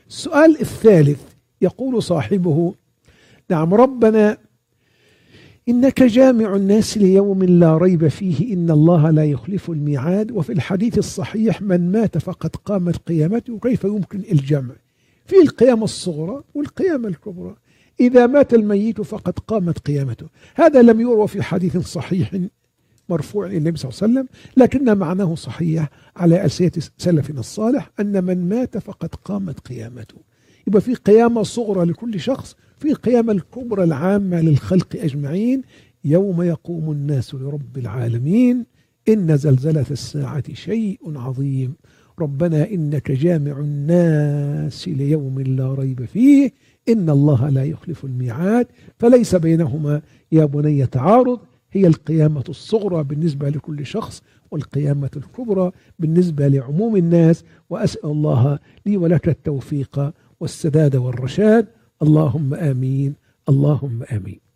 السؤال الثالث يقول صاحبه: نعم ربنا، إنك جامع الناس ليوم لا ريب فيه إن الله لا يخلف الميعاد، وفي الحديث الصحيح من مات فقد قامت قيامته، كيف يمكن الجمع؟ في القيامة الصغرى والقيامة الكبرى. إذا مات الميت فقد قامت قيامته. هذا لم يروى في حديث صحيح مرفوع إلى النبي صلى الله عليه وسلم، لكن معناه صحيح على ألسنة سلفنا الصالح، أن من مات فقد قامت قيامته. يبقى في قيامة صغرى لكل شخص، في قيامة الكبرى العامة للخلق أجمعين، يوم يقوم الناس لرب العالمين، إن زلزلة الساعة شيء عظيم. ربنا إنك جامع الناس ليوم لا ريب فيه إن الله لا يخلف الميعاد، فليس بينهما يا بني تعارض. هي القيامة الصغرى بالنسبة لكل شخص، والقيامة الكبرى بالنسبة لعموم الناس. وأسأل الله لي ولك التوفيق والسداد والرشاد. اللهم آمين، اللهم آمين.